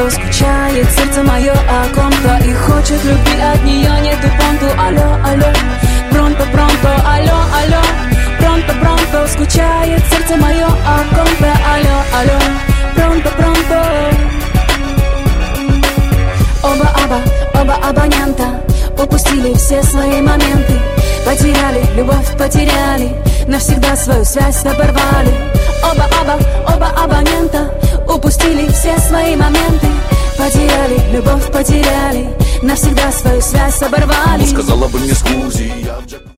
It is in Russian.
пронто скучает сердце мое о ком-то и хочет любви от нее нету понту. Алло, алло, пронто, пронто, алло, алло, пронто, пронто скучает сердце мое о ком-то. Алло, алло, пронто, пронто. Оба абонента упустили все свои моменты, потеряли любовь, потеряли, навсегда свою связь оборвали. Оба абонента упустили все свои моменты, потеряли любовь, потеряли, навсегда свою связь оборвали. Сказала бы мне скузи,